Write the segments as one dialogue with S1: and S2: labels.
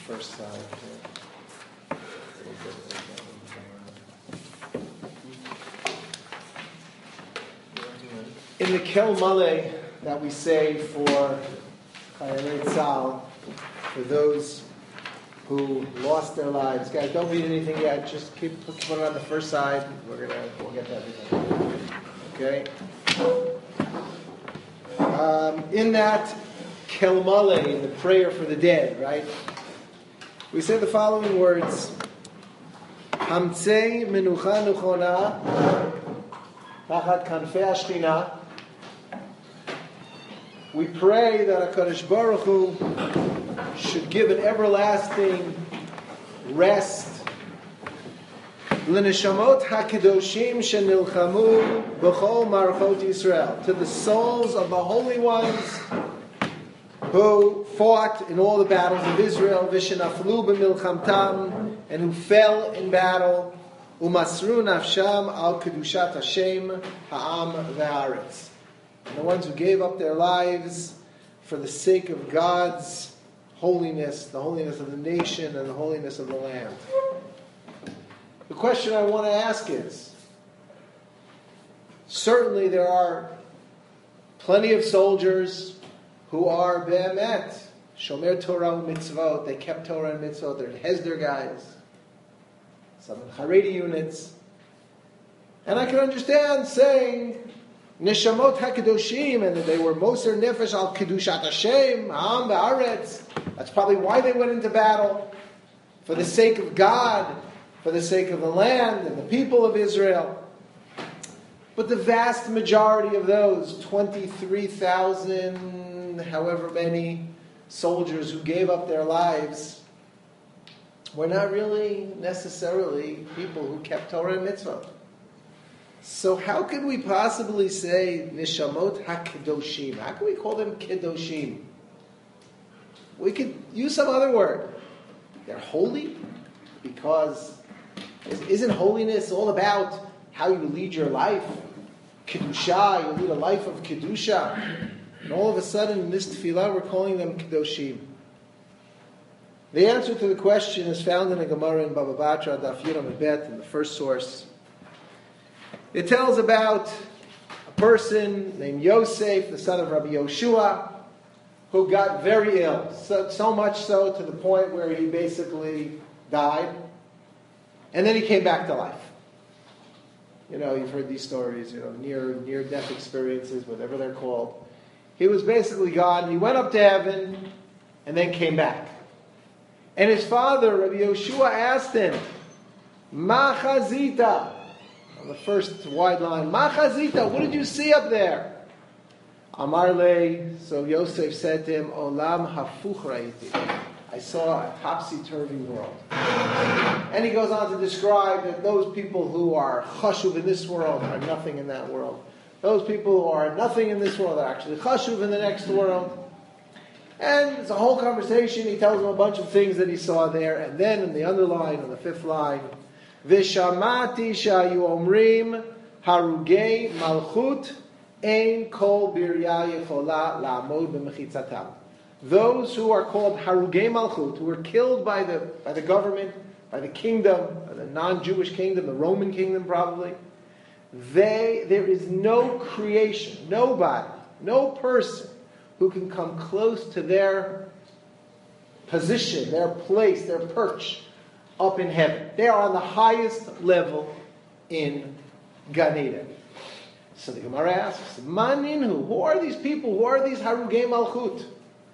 S1: first side here. In the Kel Maleh that we say for Chayalei Tzahal, for those who lost their lives, guys, don't read anything yet. Just keep putting it on the first side. We'll get to everything. Okay. In that Kel Maleh, in the prayer for the dead, right? We say the following words: Hamtzei menucha nuchona tachat kanfei hashchina. We pray that HaKadosh Baruch Hu should give an everlasting rest l'neshamot hakedoshim shenilchamu b'chol marchot Yisrael, to the souls of the holy ones who fought in all the battles of Israel, v'shenaflu b'milchamtam, and who fell in battle, umasru nafsham al kedushat Hashem ha'am v'haaretz, and the ones who gave up their lives for the sake of God's holiness, the holiness of the nation and the holiness of the land. The question I want to ask is, certainly there are plenty of soldiers who are be'emet, shomer Torah and mitzvot, they kept Torah and mitzvot, they're Hesder guys, some in Haredi units, and I can understand saying Neshamot HaKadoshim, and that they were Moser Nefesh al Kedushat Hashem, Ha'am Ba'aretz. That's probably why they went into battle, for the sake of God, for the sake of the land and the people of Israel. But the vast majority of those 23,000, however many soldiers who gave up their lives, were not really necessarily people who kept Torah and mitzvah. So how could we possibly say Nishamot HaKedoshim? How can we call them Kedoshim? We could use some other word. They're holy because isn't holiness all about how you lead your life? Kedusha, you lead a life of Kedusha. And all of a sudden in this tefillah we're calling them Kedoshim. The answer to the question is found in the Gemara in Baba Batra, Daf Yudam Bet, in the first source. It tells about a person named Yosef, the son of Rabbi Yoshua, who got very ill. So much so to the point where he basically died. And then he came back to life. You know, you've heard these stories, near-death experiences, whatever they're called. He was basically gone. He went up to heaven and then came back. And his father, Rabbi Yoshua, asked him, Ma chazita? On the first wide line, Ma chazita, what did you see up there? Amar le, so Yosef said to him, Olam hafuch ra'iti. I saw a topsy-turvy world. And he goes on to describe that those people who are chashuv in this world are nothing in that world. Those people who are nothing in this world are actually chashuv in the next world. And it's a whole conversation. He tells him a bunch of things that he saw there. And then in the underline, on the fifth line, Vishamati shayu omrim harugei malchut ein kol birya yechola la'amod b'mechitzatam. Those who are called harugei malchut, who were killed by the government, by the kingdom, by the non-Jewish kingdom, the Roman kingdom probably, there is no creation, nobody, no person who can come close to their position, their place, their perch up in heaven. They are on the highest level in Gan Eden. So the Gemara asks, Maninhu, who are these people? Who are these Harugei Malchut?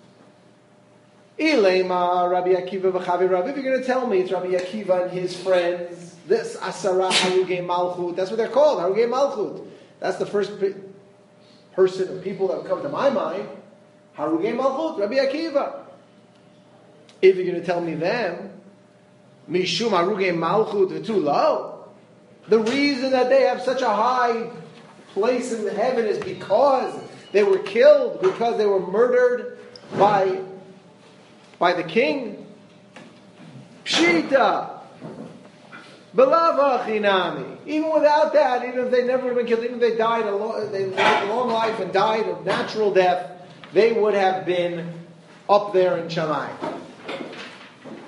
S1: Ilema Rabbi Akiva v'Chavi Rabbi. If you're going to tell me it's Rabbi Akiva and his friends, this Asara Harugei Malchut, that's what they're called, Harugei Malchut. That's the first person or people that come to my mind. Harugei Malchut, Rabbi Akiva. If you're going to tell me them, Mishum Harugei Malchut v'Tulo, the reason that they have such a high place in heaven is because they were killed, because they were murdered by the king. Pshita, Belava Chinami. Even without that, even if they never would have been killed, even if they died they lived a long life and died of natural death, they would have been up there in Shamayim.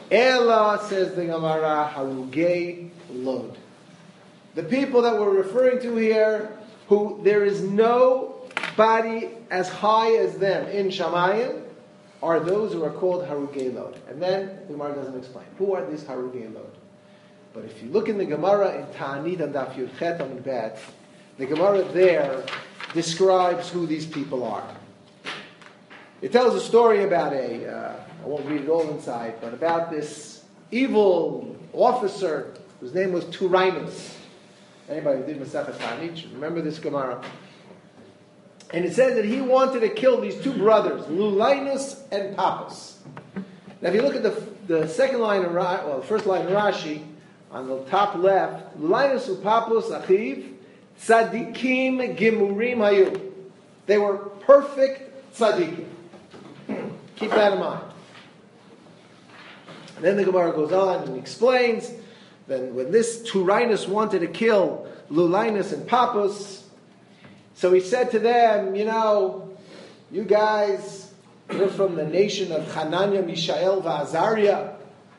S1: Ela, says the Gemara, harugei lod. The people that we're referring to here, who there is nobody as high as them in Shamayim, are those who are called harugei lod. And then the Gemara doesn't explain. Who are these harugei lod? But if you look in the Gemara in Ta'anit and Daf Yud Chet Amud Bet, the Gemara there describes who these people are. It tells a story about I won't read it all inside, but about this evil officer whose name was Turinus. Anybody who did Masechet Ta'anit remember this Gemara? And it says that he wanted to kill these two brothers, Lulinus and Pappus. Now if you look at the second line, the first line in Rashi, on the top left, Lulinus and Pappus achiv, tzadikim gimurim hayu. They were perfect tzadikim. Keep that in mind. And then the Gemara goes on and explains, then when this Turinus wanted to kill Lulinus and Pappus, so he said to them, you guys, you're from the nation of Hananiah, Mishael, Azariah.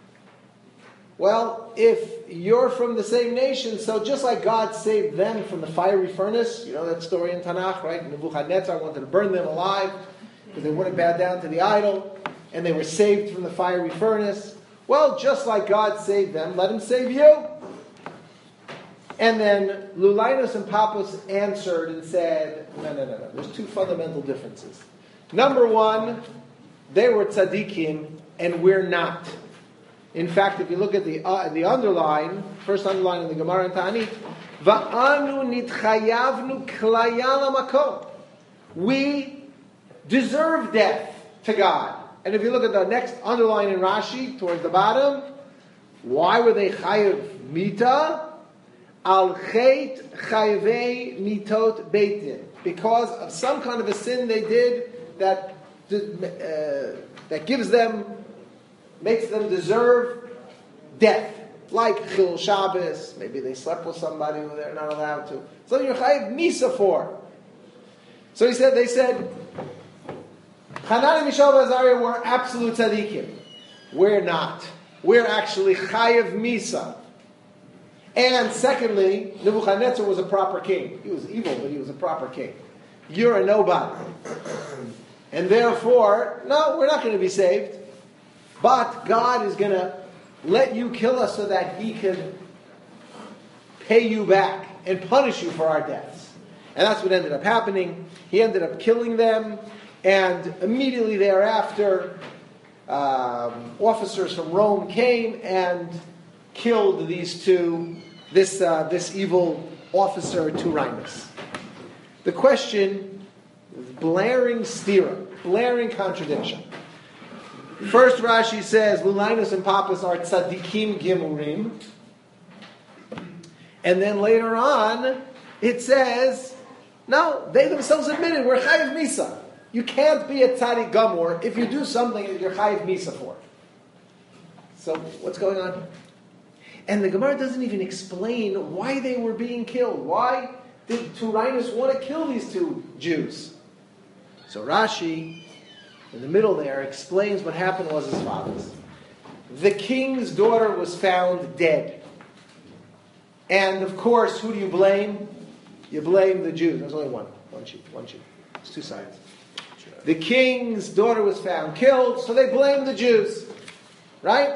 S1: Well, if you're from the same nation, so just like God saved them from the fiery furnace, you know that story in Tanakh, right? Nebuchadnezzar wanted to burn them alive because they wouldn't bow down to the idol, and they were saved from the fiery furnace. Well, just like God saved them, let him save you. And then Lulinus and Pappus answered and said, no. There's two fundamental differences. Number one, they were tzaddikim, and we're not. In fact, if you look at the underline, first underline in the Gemara and Ta'anit, Va'anu nitchayavnu klaya lamakom. We deserve death to God. And if you look at the next underline in Rashi, towards the bottom, why were they chayav mita? Al chet chayvei mitot beitin. Because of some kind of a sin they did that makes them deserve death. Like Chil Shabbos, maybe they slept with somebody who they're not allowed to. So you're chayav misa for. So they said, Hananiah, Mishael, and Azariah were absolute tzaddikim. We're not. We're actually chayav misa. And secondly, Nebuchadnezzar was a proper king. He was evil, but he was a proper king. You're a nobody. And therefore, no, we're not going to be saved. But God is going to let you kill us so that He can pay you back and punish you for our deaths. And that's what ended up happening. He ended up killing them. And immediately thereafter, officers from Rome came and killed these two, this evil officer, Turinus. The question is blaring stira, blaring contradiction. First Rashi says, Lulinus and Pappus are tzaddikim gimurim. And then later on, it says, no, they themselves admitted, we're chayav misa. You can't be a tzaddik gamur if you do something that you're chayav misa for. So, what's going on here? And the Gemara doesn't even explain why they were being killed. Why did Turinus want to kill these two Jews? So Rashi, in the middle there, explains what happened was as follows. The king's daughter was found dead. And of course, who do you blame? You blame the Jews. There's only one sheet. It's two sides. The king's daughter was found killed, so they blame the Jews. Right?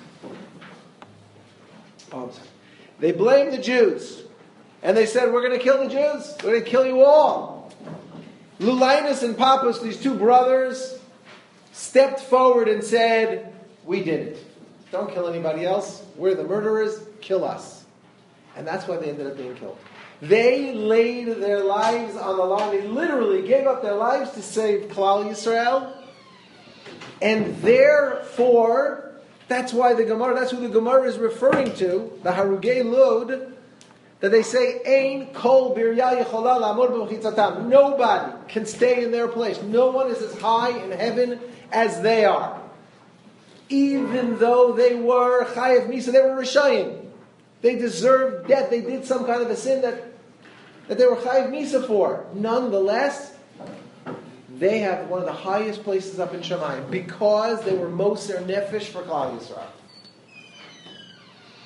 S1: They blamed the Jews. And they said, we're going to kill the Jews. We're going to kill you all. Lulinus and Pappus, these two brothers, stepped forward and said, we did it. Don't kill anybody else. We're the murderers. Kill us. And that's why they ended up being killed. They laid their lives on the line. They literally gave up their lives to save Klal Yisrael. And therefore, that's why that's who the Gemara is referring to, the Harugei Lod, that they say, Ein kol birya yechola la'amod b'mechitzatam. Nobody can stay in their place. No one is as high in heaven as they are. Even though they were chayav misa, they were rishayim. They deserved death. They did some kind of a sin that they were chayav misa for. Nonetheless, they have one of the highest places up in Shamayim because they were moser nefesh for Klal Yisrael.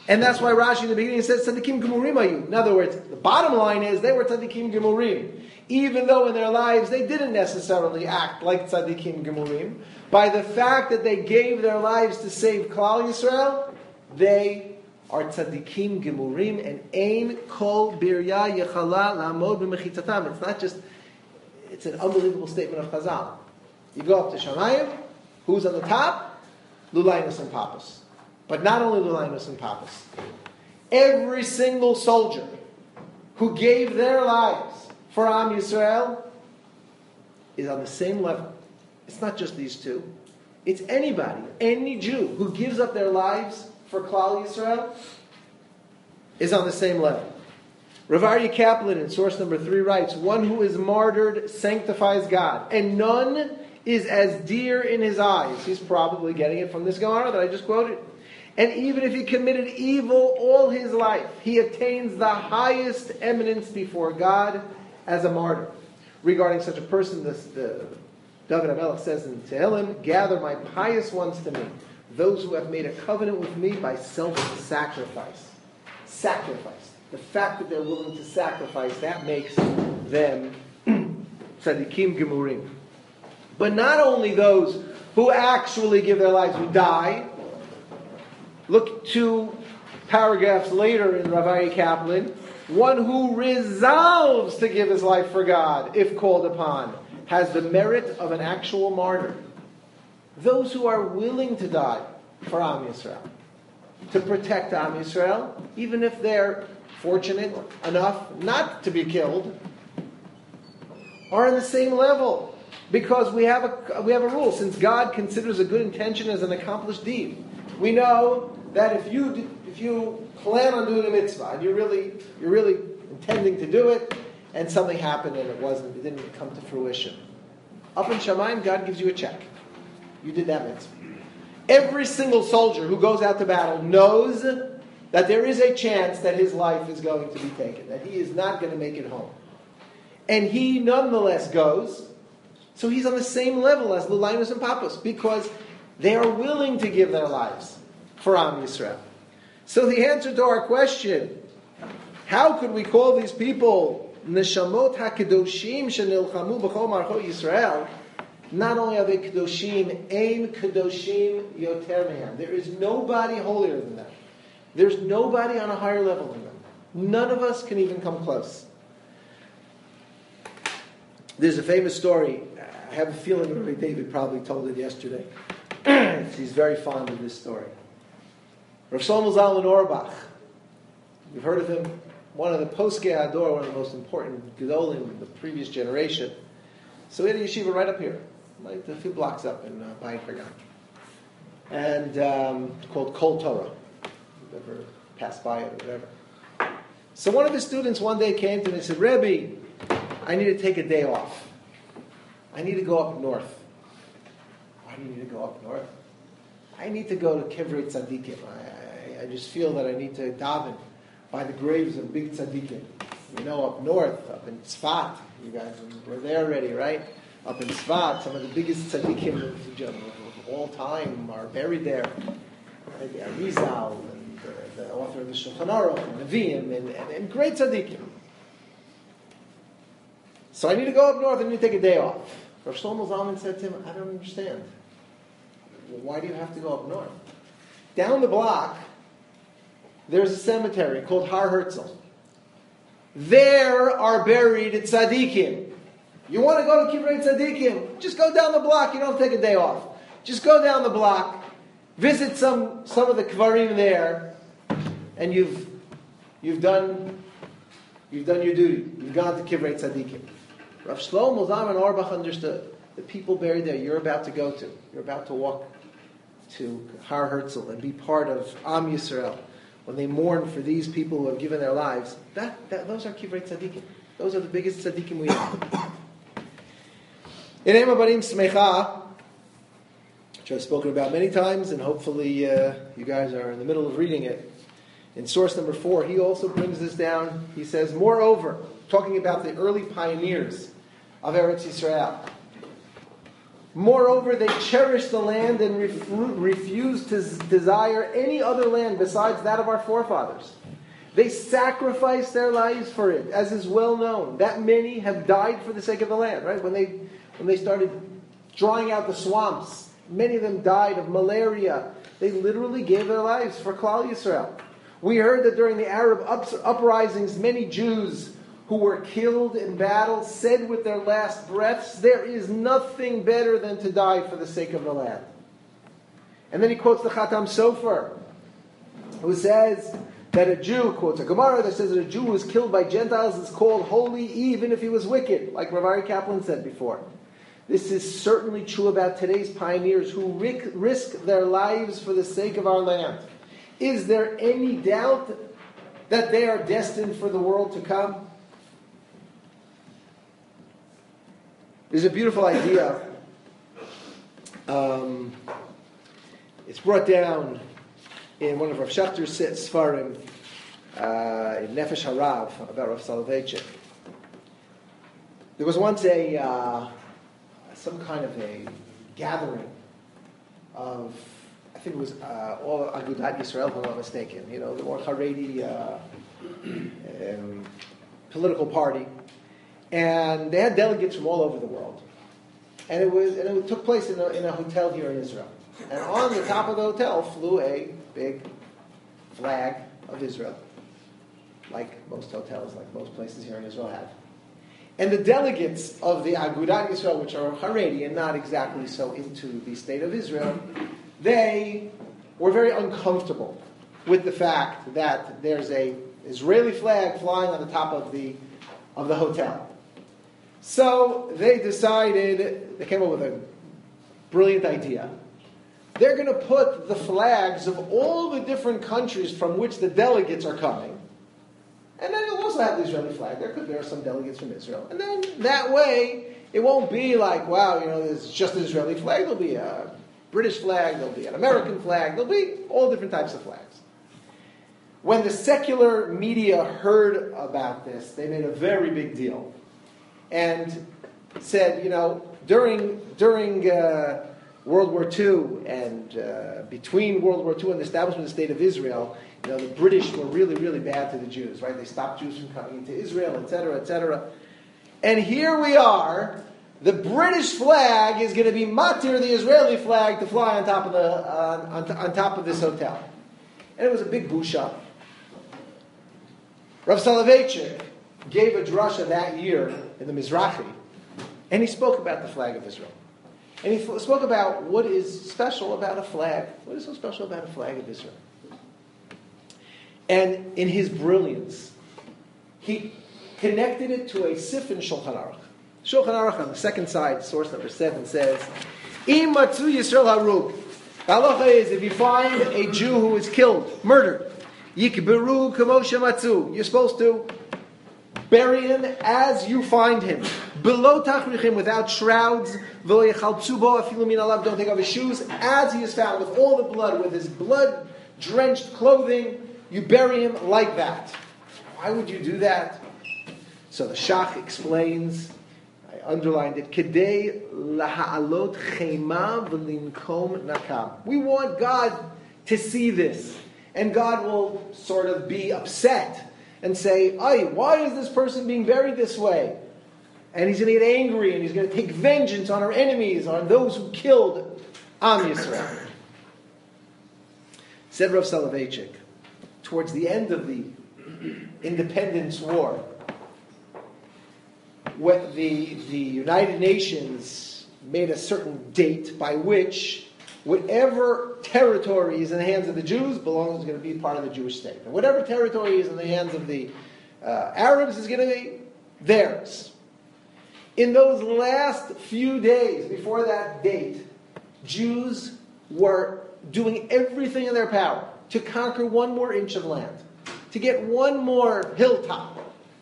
S1: And that's why Rashi in the beginning says tzaddikim gemurim ayu. In other words, the bottom line is they were tzaddikim gemurim. Even though in their lives they didn't necessarily act like tzaddikim gemurim, by the fact that they gave their lives to save Klal Yisrael, they are tzaddikim gemurim, and ein kol birya yechala la'amod b'mechitzatam. It's not just, it's an unbelievable statement of Chazal. You go up to Shamayim, who's on the top? Lulinus and Papas. But not only Lulinus and Papas. Every single soldier who gave their lives for Am Yisrael is on the same level. It's not just these two. It's anybody, any Jew who gives up their lives for Klal Yisrael is on the same level. Rav Aryeh Kaplan in source number 3 writes, one who is martyred sanctifies God, and none is as dear in his eyes. He's probably getting it from this Gemara that I just quoted. And even if he committed evil all his life, he attains the highest eminence before God as a martyr. Regarding such a person, the David HaMelech says in Tehillim, gather my pious ones to me, those who have made a covenant with me by self-sacrifice. Sacrifice. The fact that they're willing to sacrifice, that makes them tzaddikim gemurim. But not only those who actually give their lives, who die. Look 2 paragraphs later in Rav Aryeh Kaplan. One who resolves to give his life for God, if called upon, has the merit of an actual martyr. Those who are willing to die for Am Yisrael, to protect Am Yisrael, even if they're fortunate enough not to be killed, are on the same level. Because we have a rule. Since God considers a good intention as an accomplished deed, we know that if you plan on doing a mitzvah and you're really intending to do it, and something happened and it didn't come to fruition, up in Shamayim, God gives you a check. You did that mitzvah. Every single soldier who goes out to battle knows that there is a chance that his life is going to be taken, that he is not going to make it home. And he nonetheless goes, so he's on the same level as Lulinus and Papas, because they are willing to give their lives for Am Yisrael. So the answer to our question, how could we call these people Neshamot HaKadoshim Shenilchamu B'chol Marchot Yisrael? Not only are they Kadoshim, Ein Kadoshim Yoter Mehem. There is nobody holier than them. There's nobody on a higher level than them. None of us can even come close. There's a famous story. I have a feeling Rabbi David probably told it yesterday. He's very fond of this story. Rav Shlomo Zalman Auerbach. You've heard of him. One of the Poskei Hador, one of the most important Gedolim in the previous generation. So he had a yeshiva right up here, like a few blocks up in Bayit Hagan. And called Kol Torah. If you've ever passed by it or whatever. So one of his students one day came to him and said, Rebbe, I need to take a day off. I need to go up north. Why do you need to go up north? I need to go to Kivrei Tzadikim. I just feel that I need to daven by the graves of big tzaddikim. You know, up north, up in Tzfat, you guys were there already, right? Up in Tzfat, some of the biggest tzaddikim of all time are buried there. Right? The Arizal, and the author of the Shulchan Aruch, and Nevi'im, and great tzaddikim. So I need to go up north, I need to take a day off. Rav Shlomo Zalman said to him, I don't understand. Why do you have to go up north? Down the block, there's a cemetery called Har Herzl. There are buried tzaddikim. You want to go to Kivrei Tzadikim? Just go down the block. You don't have to take a day off. Just go down the block, visit some of the kvarim there, and you've done your duty. You've gone to Kivrei Tzadikim. Rav Shlomo Zalman Auerbach understood. The people buried there you're about to go to. You're about to walk to Har Herzl and be part of Am Yisrael. When they mourn for these people who have given their lives, those are Kivrei Tzadikim. Those are the biggest tzaddikim we have. In Eim Habarim Smecha, which I've spoken about many times, and hopefully you guys are in the middle of reading it, in source number 4, he also brings this down. He says, moreover, talking about the early pioneers of Eretz Yisrael, Moreover, they cherished the land and refused to desire any other land besides that of our forefathers. They sacrificed their lives for it, as is well known. That many have died for the sake of the land, right? When they started drying out the swamps, many of them died of malaria. They literally gave their lives for Klal Yisrael. We heard that during the Arab uprisings, many Jews who were killed in battle said with their last breaths, there is nothing better than to die for the sake of the land. And then he quotes the Khatam Sofer, who says that a Jew, quotes a Gemara that says that a Jew who was killed by Gentiles is called holy even if he was wicked, like Rav Ari Kaplan said before. This is certainly true about today's pioneers who risk their lives for the sake of our land. Is there any doubt that they are destined for the world to come? There's a beautiful idea. It's brought down in one of Rav Shachter's Sfarim, in Nefesh Harav, about Rav Soloveitchik. There was once some kind of a gathering of, I think it was all Agudat Yisrael, if I'm not mistaken. You know, the more Haredi political party, and they had delegates from all over the world, and it took place in a hotel here in Israel. And on the top of the hotel flew a big flag of Israel, like most hotels, like most places here in Israel have. And the delegates of the Agudat Yisrael, which are Haredi and not exactly so into the state of Israel, they were very uncomfortable with the fact that there's an Israeli flag flying on the top of the hotel. So they came up with a brilliant idea. They're going to put the flags of all the different countries from which the delegates are coming. And then they'll also have the Israeli flag. There are some delegates from Israel. And then that way, it won't be like, wow, there's just an Israeli flag. There'll be a British flag. There'll be an American flag. There'll be all different types of flags. When the secular media heard about this, they made a very big deal. And said, during World War II and between World War II and the establishment of the State of Israel, the British were really, really bad to the Jews, right? They stopped Jews from coming into Israel, etc., etc. And here we are, the British flag is going to be matir the Israeli flag to fly on top of on top of this hotel. And it was a big busha. Rav Soloveitchik gave a drasha that year in the Mizrahi, and he spoke about the flag of Israel. And he spoke about what is special about a flag. What is so special about a flag of Israel? And in his brilliance, he connected it to a sif in Shulchan Aruch. Shulchan Aruch on the second side, source number 7, says, Im matzu Yisrael harug. The halacha is, if you find a Jew who is killed, murdered, yikberu kamo shematzu. You're supposed to bury him as you find him. Below tachrichim, without shrouds. V'lo yechaltzu bo afilu min alav. Don't take off his shoes. As he is found, with all the blood, with his blood-drenched clothing, you bury him like that. Why would you do that? So the Shach explains, I underlined it, Kedei laha'alot chema v'linkom nakam. We want God to see this. And God will sort of be upset and say, why is this person being buried this way? And he's going to get angry and he's going to take vengeance on our enemies, on those who killed Am Yisrael. Said Rav Soloveitchik, towards the end of the Independence War, when the United Nations made a certain date by which whatever territory is in the hands of the Jews is going to be part of the Jewish state. And whatever territory is in the hands of the Arabs is going to be theirs. In those last few days before that date, Jews were doing everything in their power to conquer one more inch of land, to get one more hilltop,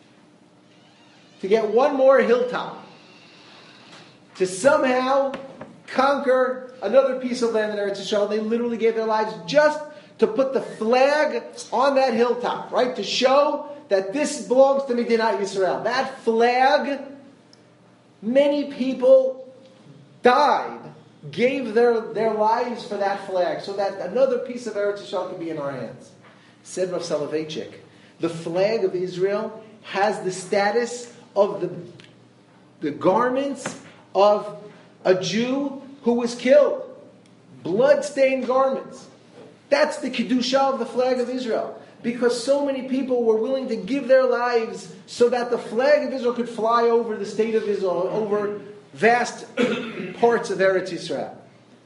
S1: to somehow conquer another piece of land in Eretz Yisrael. They literally gave their lives just to put the flag on that hilltop, right? To show that this belongs to Medinat Yisrael. That flag, many people died, gave their lives for that flag, so that another piece of Eretz Yisrael could be in our hands. Said Rav Soloveitchik, the flag of Israel has the status of the garments of a Jew who was killed. Blood-stained garments. That's the Kedusha of the flag of Israel. Because so many people were willing to give their lives so that the flag of Israel could fly over the state of Israel, over vast parts of Eretz Yisrael.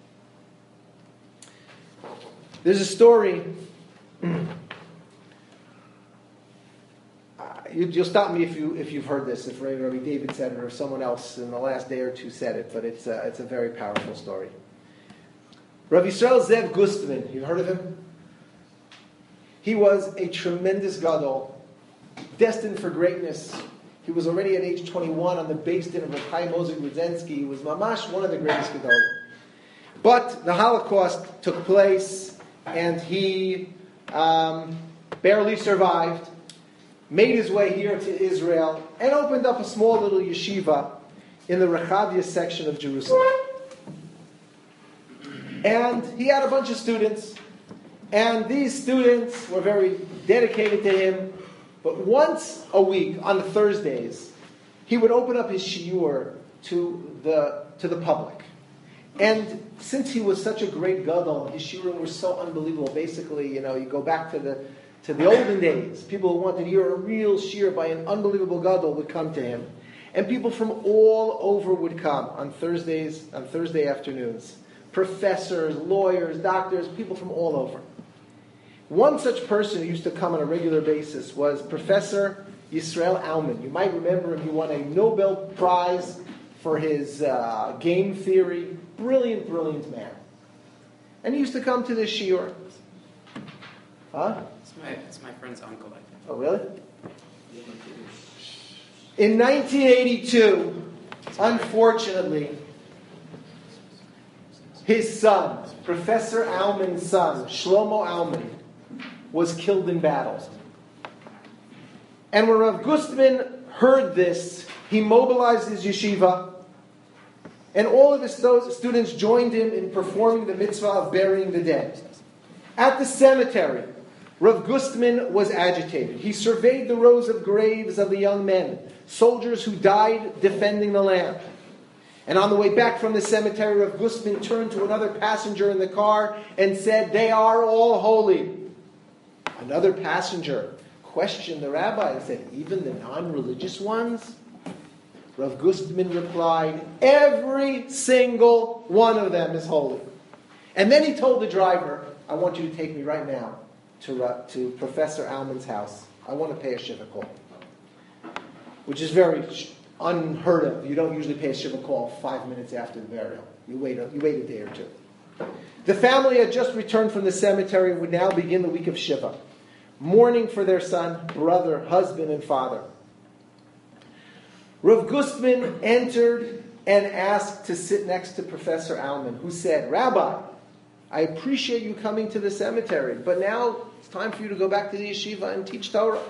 S1: There's a story. You'll stop me if you've heard this, if Rabbi David said it or someone else in the last day or two said it, but it's a very powerful story. Rav Yisrael Zev Gustman, you've heard of him? He was a tremendous gadol, destined for greatness. He was already at age 21 on the Beis Din of Rav Chaim Ozer Grodzinski. He was mamash one of the greatest gadolim. But the Holocaust took place, and he barely survived, made his way here to Israel, and opened up a small little yeshiva in the Rechavia section of Jerusalem. And he had a bunch of students, and these students were very dedicated to him. But once a week, on Thursdays, he would open up his shiur to the public. And since he was such a great gadol, his shiurim were so unbelievable. Basically, you go back to the olden days. People who wanted to hear a real shiur by an unbelievable gadol would come to him. And people from all over would come on Thursday afternoons. Professors, lawyers, doctors, people from all over. One such person who used to come on a regular basis was Professor Yisrael Aumann. You might remember him. He won a Nobel Prize for his game theory. Brilliant, brilliant man. And he used to come to this shiur. Huh?
S2: It's my friend's uncle, I think.
S1: Oh, really? In 1982, unfortunately, his son, Professor Aumann's son, Shlomo Aumann, was killed in battle. And when Rav Gustman heard this, he mobilized his yeshiva, and all of his students joined him in performing the mitzvah of burying the dead. At the cemetery, Rav Gustman was agitated. He surveyed the rows of graves of the young men, soldiers who died defending the land. And on the way back from the cemetery, Rav Gustman turned to another passenger in the car and said, "They are all holy." Another passenger questioned the rabbi and said, "Even the non-religious ones?" Rav Gustman replied, "Every single one of them is holy." And then he told the driver, "I want you to take me right now to Professor Aumann's house. I want to pay a shiva call." Which is very unheard of. You don't usually pay a shiva call 5 minutes after the burial. You wait a day or two. The family had just returned from the cemetery and would now begin the week of shiva, mourning for their son, brother, husband, and father. Rav Gustman entered and asked to sit next to Professor Aumann, who said, "Rabbi, I appreciate you coming to the cemetery, but now it's time for you to go back to the yeshiva and teach Torah."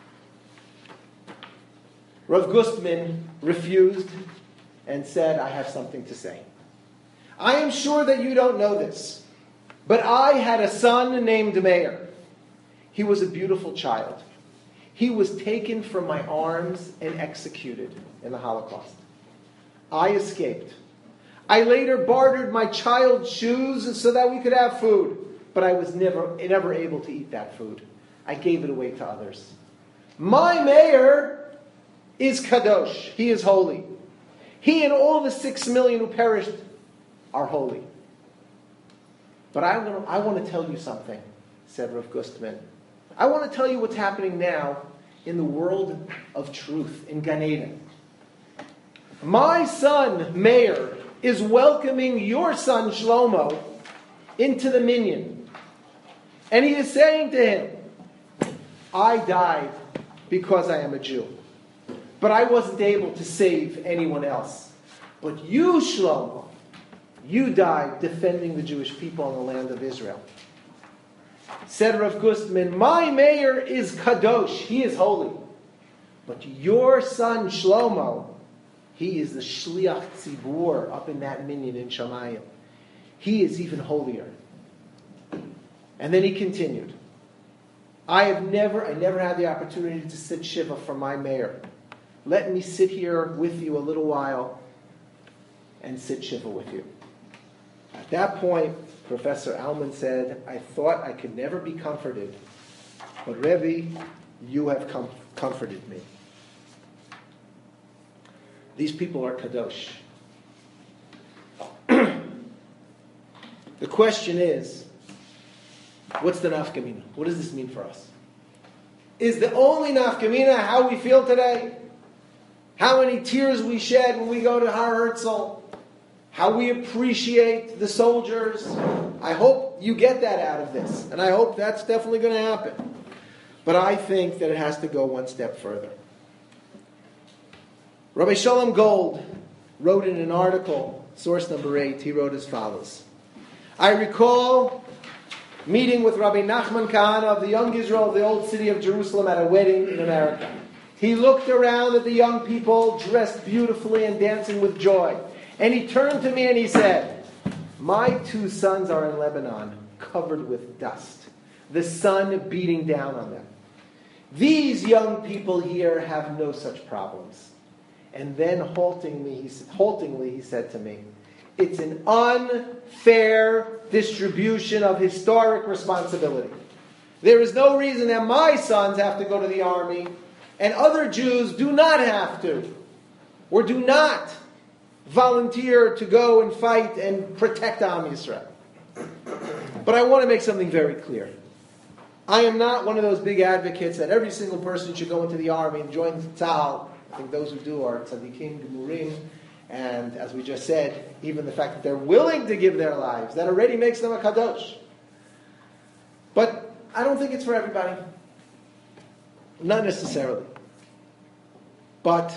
S1: Rav Gustman refused and said, "I have something to say. I am sure that you don't know this, but I had a son named Meir. He was a beautiful child. He was taken from my arms and executed in the Holocaust. I escaped. I later bartered my child's shoes so that we could have food, but I was never able to eat that food. I gave it away to others. My Meir is kadosh. He is holy. He and all the 6 million who perished are holy. But I want to tell you something," said Rav Gustman. "I want to tell you what's happening now in the world of truth, in Gan Eden. My son, Meir, is welcoming your son, Shlomo, into the minyan. And he is saying to him, 'I died because I am a Jew. But I wasn't able to save anyone else. But you, Shlomo, you died defending the Jewish people in the land of Israel.'" Said Rav Gustman, "My Meir is kadosh. He is holy. But your son, Shlomo, He is the Shliach Tzibur up in that minyan in Shamayim. He is even holier. And then he continued. I never had the opportunity to sit Shiva for my mayor. Let me sit here with you a little while and sit Shiva with you. At that point, Professor Alman said, I thought I could never be comforted, but Rebbe, you have comforted me. These people are kadosh. The question is, what's the nafkamina? What does this mean for us? Is the only nafkamina how we feel today? How many tears we shed when we go to Har Herzl? How we appreciate the soldiers? I hope you get that out of this. And I hope that's definitely going to happen. But I think that it has to go one step further. Rabbi Shalom Gold wrote in an article, source number 8, he wrote as follows. I recall meeting with Rabbi Nachman Kahana of the Young Israel of the Old City of Jerusalem at a wedding in America. He looked around at the young people dressed beautifully and dancing with joy. And he turned to me and he said, my 2 sons are in Lebanon, covered with dust. The sun beating down on them. These young people here have no such problems. And then haltingly, he said to me, it's an unfair distribution of historic responsibility. There is no reason that my sons have to go to the army and other Jews do not have to, or do not volunteer to go and fight and protect Am Yisrael. But I want to make something very clear. I am not one of those big advocates that every single person should go into the army and join Tzahal. I think those who do are tzaddikim, gemurim, and as we just said, even the fact that they're willing to give their lives, that already makes them a kadosh. But I don't think it's for everybody. Not necessarily. But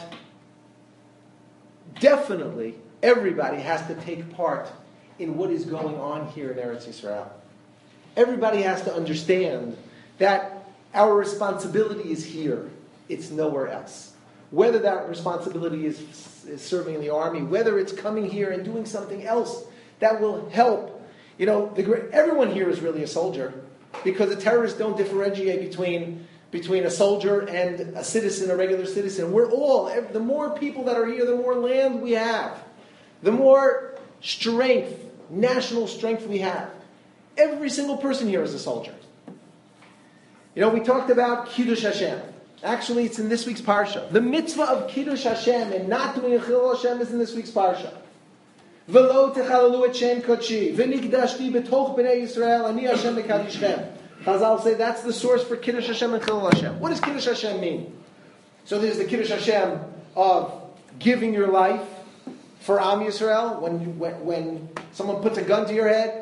S1: definitely everybody has to take part in what is going on here in Eretz Yisrael. Everybody has to understand that our responsibility is here. It's nowhere else. Whether that responsibility is serving in the army, whether it's coming here and doing something else that will help. You know, everyone here is really a soldier because the terrorists don't differentiate between a soldier and a citizen, a regular citizen. We're all, the more people that are here, the more land we have, the more strength, national strength we have. Every single person here is a soldier. You know, we talked about Kiddush Hashem. Actually, it's in this week's Parsha. The mitzvah of Kiddush Hashem and not doing a Chilul Hashem is in this week's Parsha. V'lo techalalu et Shem kodshi v'nikdashti b'toch b'nei Yisrael ani Hashem mekadishchem. Chazal say that's the source for Kiddush Hashem and Chilul Hashem. What does Kiddush Hashem mean? So there's the Kiddush Hashem of giving your life for Am Yisrael when someone puts a gun to your head.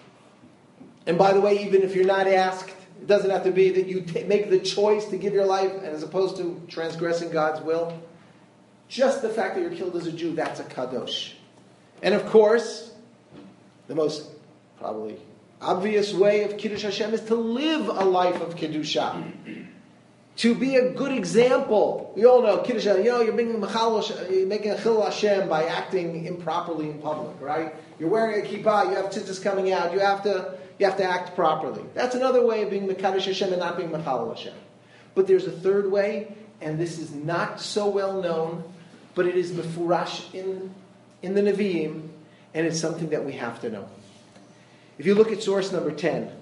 S1: And by the way, even if you're not asked, it doesn't have to be that you make the choice to give your life as opposed to transgressing God's will. Just the fact that you're killed as a Jew, that's a kadosh. And of course, the most probably obvious way of Kiddush Hashem is to live a life of Kedusha. To be a good example. We all know Kiddush Hashem, you're making a Chilul Hashem by acting improperly in public, right? You're wearing a kippah, you have tzitzis coming out, you have to act properly. That's another way of being Mekadosh Hashem and not being Mechalel Hashem. But there's a third way, and this is not so well known, but it is mefurash in the Nevi'im, and it's something that we have to know. If you look at source number 10,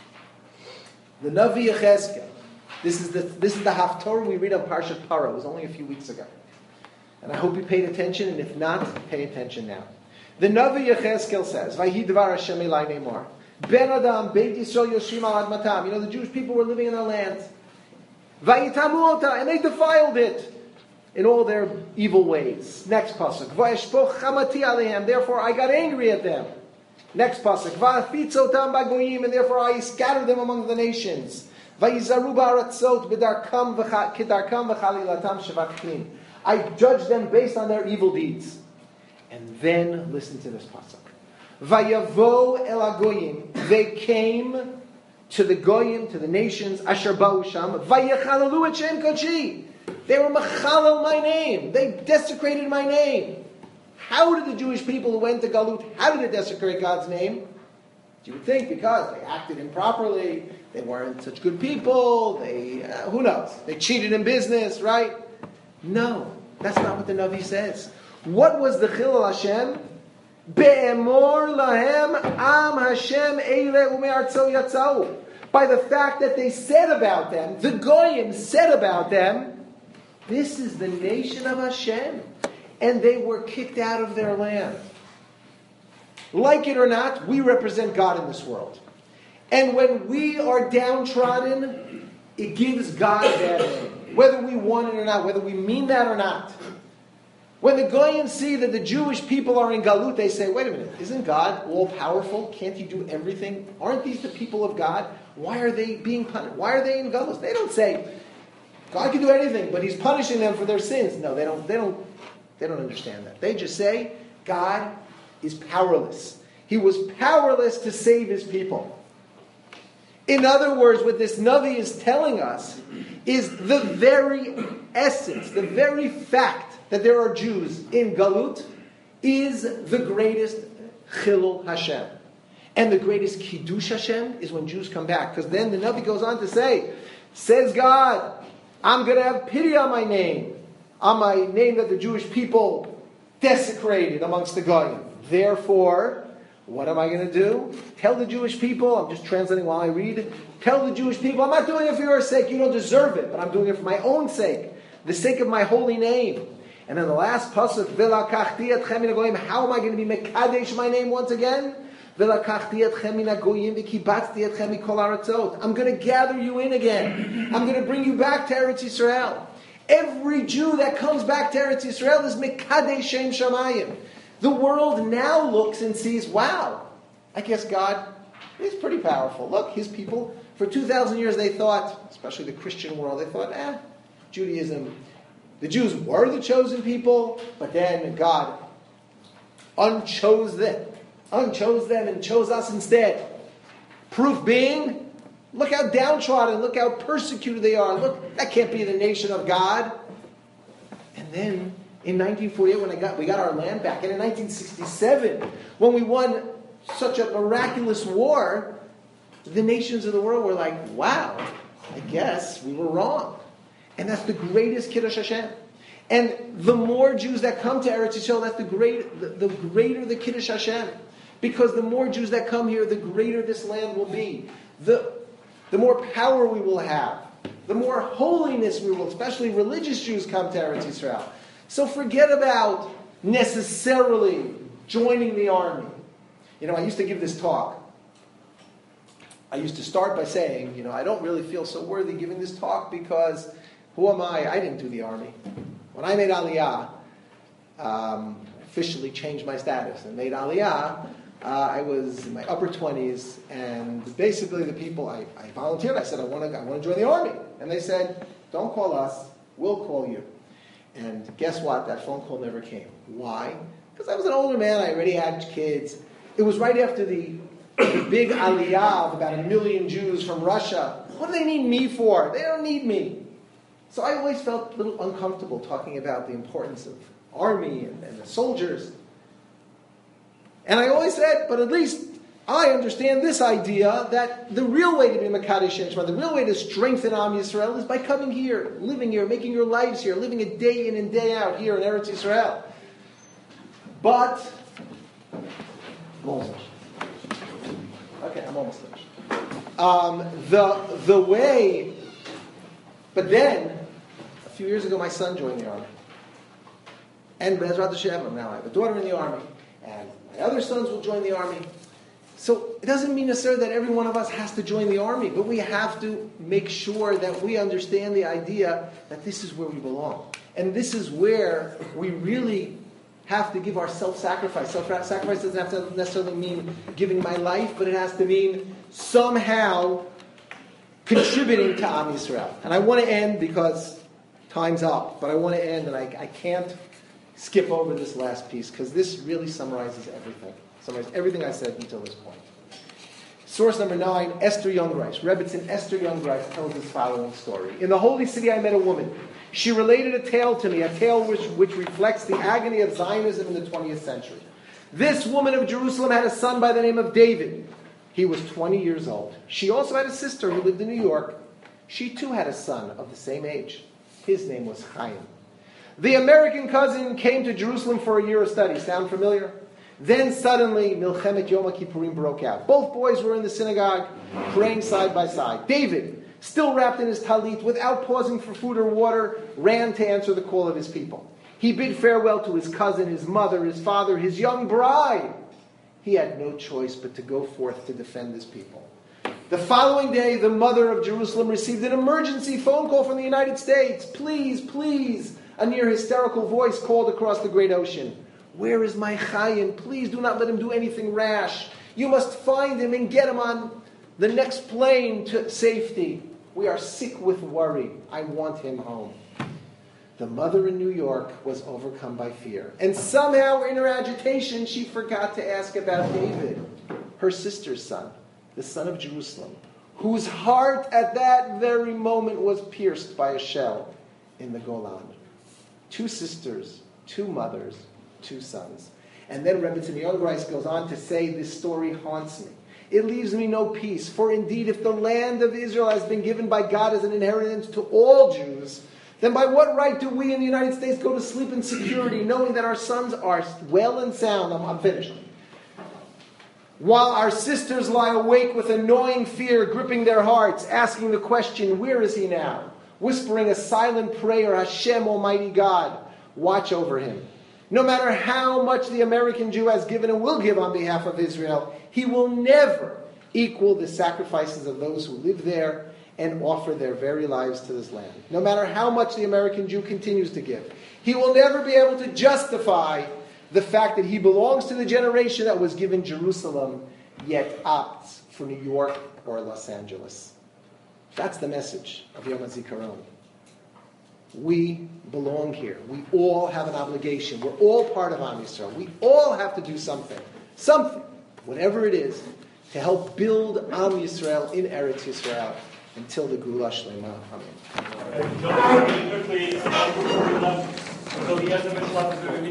S1: the Navi Yechezkel, this is the Haftorah we read on Parshat Parah. It was only a few weeks ago. And I hope you paid attention, and if not, pay attention now. The Navi Yechezkel says, Vayhi Dvar Hashem Elai Neimar, Ben Adam, Beit Yisrael Yoshim Al Admatam. You know, the Jewish people were living in their land. Vayitamu Ota, and they defiled it in all their evil ways. Next pasuk. Vayeshpoch Chamati Alehem, therefore I got angry at them. Next pasuk. Va'afitz Otam Bagoyim, and therefore I scattered them among the nations. Vayizaru Ba'aratzot B'darkam V'chalilatam Shavachim. I judged them based on their evil deeds. And then listen to this pasuk. Vayavo el agoyim, they came to the goyim, to the nations, asher ba'u sham, vayechalalu et Shem kodshi, They were machalel my name. They desecrated my name. How did the Jewish people who went to Galut, how did they desecrate God's name? You would think because they acted improperly, they weren't such good people, who knows? They cheated in business, right? No, that's not what the Navi says. What was the Chilul Hashem? Be'emor lahem am Hashem eile ume'artzo yatzau. By the fact that they said about them, the Goyim said about them, this is the nation of Hashem. And they were kicked out of their land. Like it or not, we represent God in this world. And when we are downtrodden, it gives God bad name. Whether we want it or not, whether we mean that or not. When the Goyim see that the Jewish people are in Galut, they say, wait a minute, isn't God all-powerful? Can't He do everything? Aren't these the people of God? Why are they being punished? Why are they in Galut? They don't say, God can do anything, but He's punishing them for their sins. No, they don't understand that. They just say, God is powerless. He was powerless to save His people. In other words, what this Navi is telling us is the very essence, the very fact that there are Jews in Galut is the greatest Chilul Hashem. And the greatest Kiddush Hashem is when Jews come back. Because then the Navi goes on to say, says God, I'm going to have pity on my name that the Jewish people desecrated amongst the Goyim. Therefore, what am I going to do? Tell the Jewish people, I'm just translating while I read, tell the Jewish people, I'm not doing it for your sake, you don't deserve it, but I'm doing it for my own sake, the sake of my holy name. And then the last pasuk, V'lakachti etchem min hagoyim, how am I going to be mekadesh my name once again? V'lakachti etchem min hagoyim v'kibatzti etchem mikol haratzot. I'm going to gather you in again. I'm going to bring you back to Eretz Yisrael. Every Jew that comes back to Eretz Yisrael is mekadesh shem shamayim. The world now looks and sees, wow, I guess God is pretty powerful. Look, His people, for 2,000 years they thought, especially the Christian world, they thought, Judaism, the Jews were the chosen people, but then God unchose them and chose us instead. Proof being, look how downtrodden, look how persecuted they are. Look, that can't be the nation of God. And then in 1948, when we got our land back, and in 1967, when we won such a miraculous war, the nations of the world were like, wow, I guess we were wrong. And that's the greatest Kiddush Hashem. And the more Jews that come to Eretz Yisrael, that's the greater the Kiddush Hashem. Because the more Jews that come here, the greater this land will be. The more power we will have. The more holiness we will, especially religious Jews, come to Eretz Yisrael. So forget about necessarily joining the army. I used to give this talk. I used to start by saying, I don't really feel so worthy giving this talk because who am I? I didn't do the army. When I made Aliyah, officially changed my status and made Aliyah, I was in my upper 20s, and basically the people, I volunteered. I said, I want to join the army. And they said, don't call us, we'll call you. And guess what? That phone call never came. Why? Because I was an older man. I already had kids. It was right after the big aliyah of about 1 million Jews from Russia. What do they need me for? They don't need me. So I always felt a little uncomfortable talking about the importance of army and the soldiers. And I always said, but at least I understand this idea that the real way to be Mekadesh Shem Shema, the real way to strengthen Am Yisrael is by coming here, living here, making your lives here, living a day in and day out here in Eretz Yisrael. But, I'm almost finished. Okay, I'm almost finished. The way, but then, a few years ago, my son joined the army. And Bezrat Hashem, now I have a daughter in the army, and my other sons will join the army. So it doesn't mean necessarily that every one of us has to join the army, but we have to make sure that we understand the idea that this is where we belong. And this is where we really have to give our self-sacrifice. Self-sacrifice doesn't have to necessarily mean giving my life, but it has to mean somehow contributing to Am Yisrael. And I want to end because time's up, but I want to end, and I can't skip over this last piece because this really summarizes everything. Summarizes everything I said until this point. Source number 9, Esther Youngreich. Rebbetzin Esther Youngreich tells this following story. In the holy city I met a woman. She related a tale to me, a tale which reflects the agony of Zionism in the 20th century. This woman of Jerusalem had a son by the name of David. He was 20 years old. She also had a sister who lived in New York. She too had a son of the same age. His name was Chaim. The American cousin came to Jerusalem for a year of study. Sound familiar? Then suddenly, Milchemet Yom Kippurim broke out. Both boys were in the synagogue, praying side by side. David, still wrapped in his talit, without pausing for food or water, ran to answer the call of his people. He bid farewell to his cousin, his mother, his father, his young bride. He had no choice but to go forth to defend his people. The following day, the mother of Jerusalem received an emergency phone call from the United States. Please, please, a near hysterical voice called across the great ocean. Where is my Chaim? Please do not let him do anything rash. You must find him and get him on the next plane to safety. We are sick with worry. I want him home. The mother in New York was overcome by fear. And somehow in her agitation, she forgot to ask about David, her sister's son, the son of Jerusalem, whose heart at that very moment was pierced by a shell in the Golan. 2 sisters, 2 mothers, 2 sons. And then Rebbe Tzimyon Rice goes on to say, this story haunts me. It leaves me no peace. For indeed, if the land of Israel has been given by God as an inheritance to all Jews, then by what right do we in the United States go to sleep in security, knowing that our sons are well and sound? I'm finished. While our sisters lie awake with annoying fear gripping their hearts, asking the question, where is he now? Whispering a silent prayer, Hashem, Almighty God, watch over him. No matter how much the American Jew has given and will give on behalf of Israel, he will never equal the sacrifices of those who live there and offer their very lives to this land. No matter how much the American Jew continues to give, he will never be able to justify the fact that he belongs to the generation that was given Jerusalem, yet opts for New York or Los Angeles. That's the message of Yom HaZikaron. We belong here. We all have an obligation. We're all part of Am Yisrael. We all have to do something, whatever it is, to help build Am Yisrael in Eretz Yisrael until the Geula Shlema. Amen.
S3: Quickly, so he has a